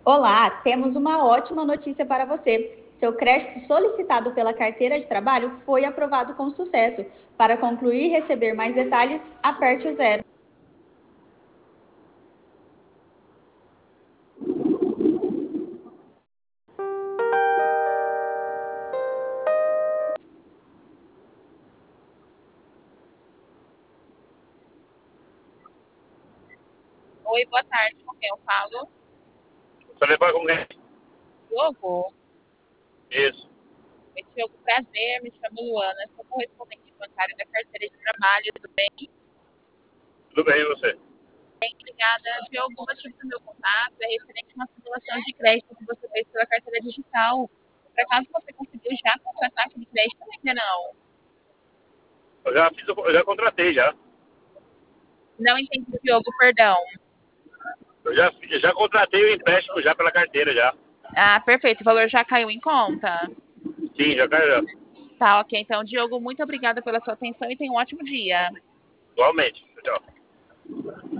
Olá, temos uma ótima notícia para você. Seu crédito solicitado pela carteira de trabalho foi aprovado com sucesso. Para concluir e receber mais detalhes, aperte o zero. Oi, boa tarde, com quem eu falo? Você lembra com quem? Diogo? Isso. Oi, Diogo, prazer, me chamo Luana, sou correspondente bancária da carteira de trabalho, tudo bem? Tudo bem, e você? Bem, obrigada. Diogo, o motivo do meu contato é referente a uma simulação de crédito que você fez pela carteira digital. Por acaso você conseguiu já contratar aquele crédito ou ainda não? Eu já contratei já. Não entendi, Diogo, perdão. Eu já contratei o empréstimo já pela carteira já. Ah, perfeito, o valor já caiu em conta? Sim, já caiu já. Tá, ok. Então, Diogo, muito obrigada pela sua atenção e tenha um ótimo dia. Igualmente. Tchau.